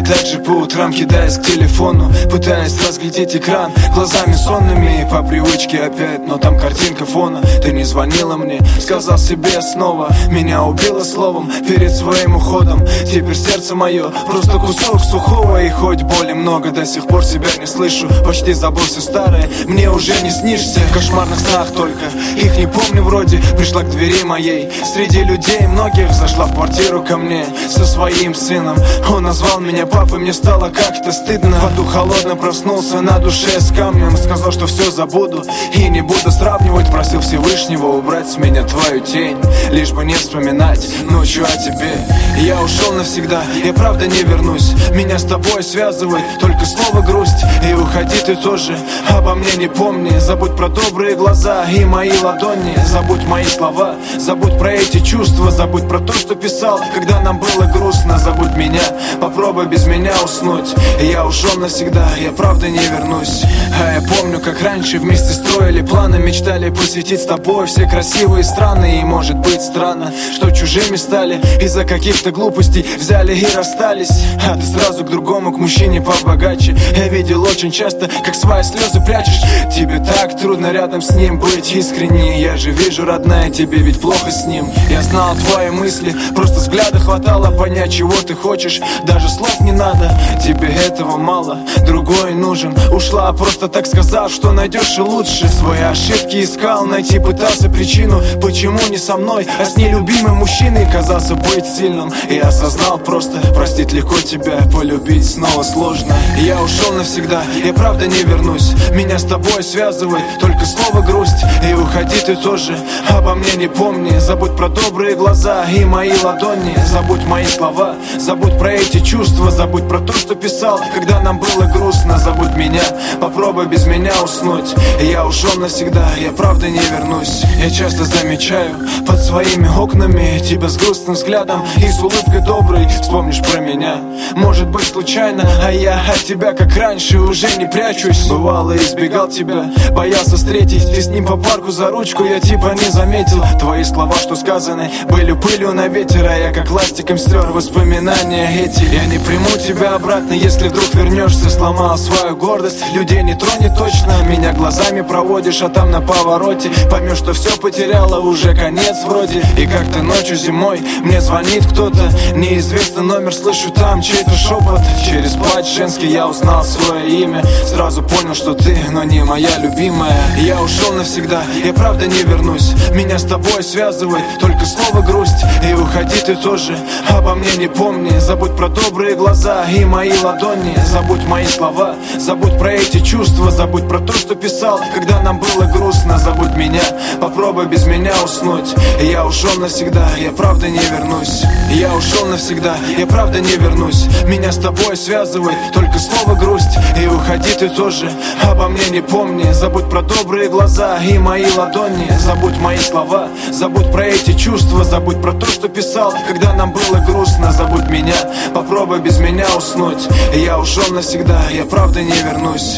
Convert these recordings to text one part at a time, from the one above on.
засыпая так же по утрам, кидаясь к телефону, пытаясь разглядеть экран глазами сонными. По привычке опять, но там картинка фона. Ты не звонила мне, сказал себе снова. Меня убило словом перед своим уходом. Теперь сердце мое просто кусок сухого. И хоть боли много, до сих пор себя не слышу. Почти забыл все старое, мне уже не снишься. В кошмарных снах только, их не помню вроде. Пришла к двери моей, среди людей многих зашла в квартиру ко мне со своим сыном. Он назвал меня папой, мне стало как-то стыдно. В аду холодно проснулся, на душе с камнем. Сказал, что все забуду и не буду сравнивать. Просил Всевышнего убрать с меня твою тень, лишь бы не вспоминать ночью о тебе. Я ушел навсегда, я правда не вернусь. Меня с тобой связывает только слово грусть. И уходи ты тоже, обо мне не помни. Забудь про добрые глаза и мои ладони. Забудь мои слова, забудь про эти чувства. Забудь про то, что писал, когда нам было грустно. Забудь меня, попробуй без меня уснуть. Я ушел навсегда, я правда не вернусь. А я помню, как раньше вместе строили планы. Мечтали посетить с тобой все красивые страны. И может быть странно, что чужими стали из-за каких-то глупостей. Взяли и расстались, а ты сразу к другому, к мужчине побогаче. Я видел очень часто, как свои слезы прячешь. Тебе так трудно рядом с ним быть искренне. Я же вижу, родная, тебе ведь плохо с ним. Я знал твои мысли, просто взгляда хватало понять, чего ты хочешь. Даже слов не надо, тебе этого мало, другой нужен. Ушла, просто так сказав, что найдешь и лучше. Свои ошибки искал, найти пытался причину, почему не со мной, а с нелюбимым мужчиной. Казался быть сильным и осознал просто, простить легко, тебя полюбить снова сложно. Я ушел навсегда, я правда не вернусь. Меня с тобой связывает только слово грусть. И уходи ты тоже, обо мне не помни. Забудь про добрые глаза и мои ладони. Забудь мои слова, забудь про эти чувства. Забудь про то, что писал, когда нам было грустно. Забудь меня, попробуй без меня уснуть. Я ушел навсегда, я правда не вернусь. Я часто замечаю под своими окнами тебя с грустным взглядом и с улыбкой доброй. Вспомнишь про меня, может быть случайно, а я от тебя, как раньше, уже не прячусь. Бывало, избегал тебя, боялся встретить. Ты с ним по парку за ручку, я типа не заметил. Твои слова, что сказаны, были пылью на ветер, а я как ластиком стер воспоминания эти. Я не приму тебя обратно, если вдруг вернешься. Сломал свою гордость, людей не тронет точно. Меня глазами проводишь, а там на повороте поймешь, что все потеряла, уже конец вроде. И как-то ночью зимой мне звонит кто-то, неизвестный номер, слышу там чей-то шепот. Через плач женский я узнал свое имя. Сразу понял, что ты, но не моя любимая. Я ушел навсегда, я правда не вернусь. Меня с тобой связывает только слово грусть. И уходи ты тоже, обо мне не помни. Забудь про добрые глаза и мои ладони. Забудь мои слова, забудь про эти чувства. Забудь про то, что писал, когда нам было грустно. Забудь меня, попробуй без меня уснуть. Я ушел навсегда, я правда не вернусь. Я ушел навсегда, я правда не вернусь. Меня с тобой связывает только слово грусть. И уходи ты тоже, обо мне не помни. Забудь про добрые глаза и мои ладони. Забудь мои слова, забудь про эти чувства. Забудь про то, что писал, когда нам было грустно. Забудь меня, попробуй без меня уснуть. Я ушел навсегда, я правда не вернусь.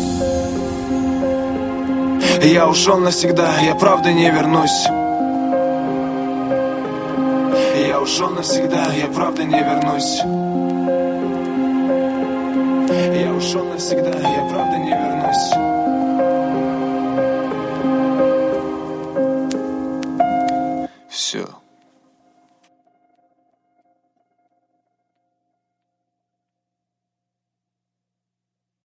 Я ушел навсегда, я правда не вернусь. Я ушел навсегда, я правда не вернусь. Я ушел навсегда, я правда не вернусь.